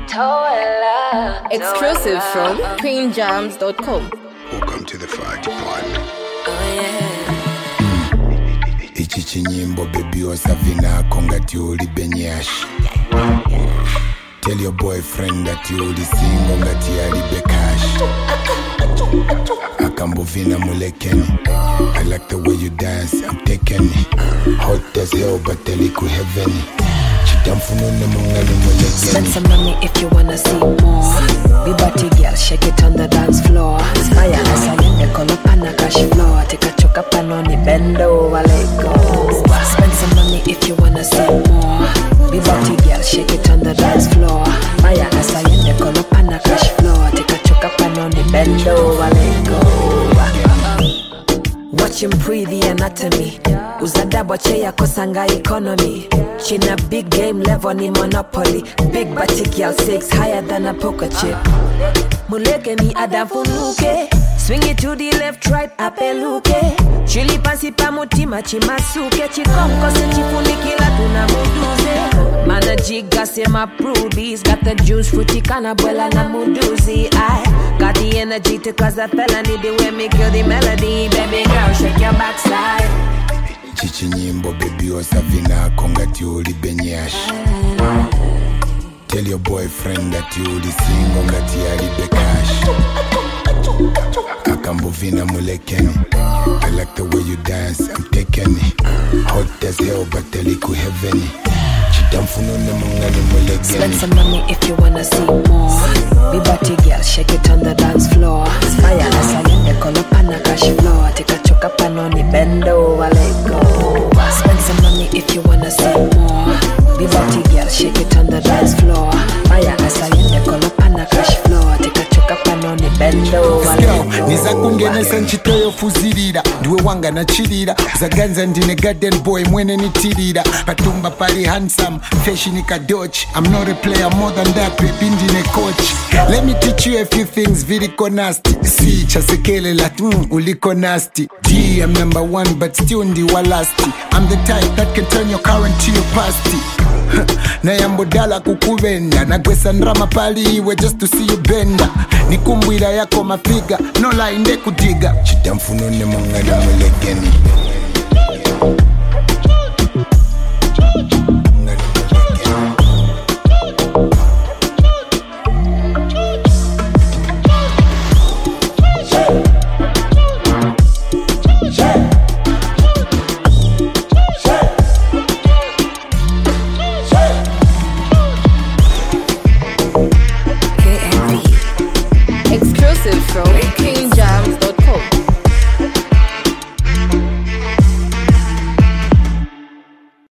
Exclusive from queenjams.com. Welcome to the fire department. Ichi chinyimbo baby osavina kongati uli benyash. Tell your boyfriend that you uli single ngati alibe cash. Akambovina mulekeni. I like the way you dance, I'm taking it. Hot as hell but teliku heaven. Spend some money if you wanna see more. Be body girl, shake it on the dance floor. Aspire as I am, they call up on a cash floor. Take a choke up and on it, bend over, let go. Spend some money if you wanna see more. Be body girl, shake it on the dance floor. Aspire as I am, they call up on a cash floor. Take a choke up and on it, bend over, let go. Watch him pre the anatomy. Uzadabwa cheya kosanga economy. China big game level ni monopoly. Big body girl 6 higher than a poker chip. Muleke mi adafunuke. Swing it to the left, right, apeluke. Chili pasi pa mutima chimasuke. Chikonko se chifunikila tunamuduze. Mana jiga se ma prudies. Got the juice, fruity canabuela na muduzi. I got the energy to cause a felony. The way me kill the melody. Baby girl, shake your backside. Chichi nyimbo baby osavina kongati uli benyash. Tell your boyfriend that you uli single ngati alibe cash. Akambovina mulekeni. I like the way you dance, I'm taking it. Hot as hell but teliku heaven. Spend some money if you wanna see more. Be body girl, shake it on the dance floor. Aspire as I am, they call up on a cash floor. Take a choke up and on it, bend over, let go. Spend some money if you wanna see more. Be body girl, shake it on the dance floor. Aspire as I am, they call up on a cash floor. Take a choke up and on it, bend over, let go. Niza kungenesa nchitoyo fuzirira. Duwe wanga na chirira. Zaganza ndine garden boy mwene nitirira. Patumba pali handsome, fashion ikadochi. I'm not a player more than that, baby ndine coach. Let me teach you a few things, viriko nasty. Si, chasekele lat, uliko nasty. D, I'm number one, but still ndiwa lasty. I'm the type that can turn your current to your pasty. Na yambodala kukuvenda. Nagwesa ndrama pali iwe just to see you benda. Nikumbwira yako mafiga, no lie nde kudiga. Chitamfunone mungani mulekeni. Exclusive from queenjams.com.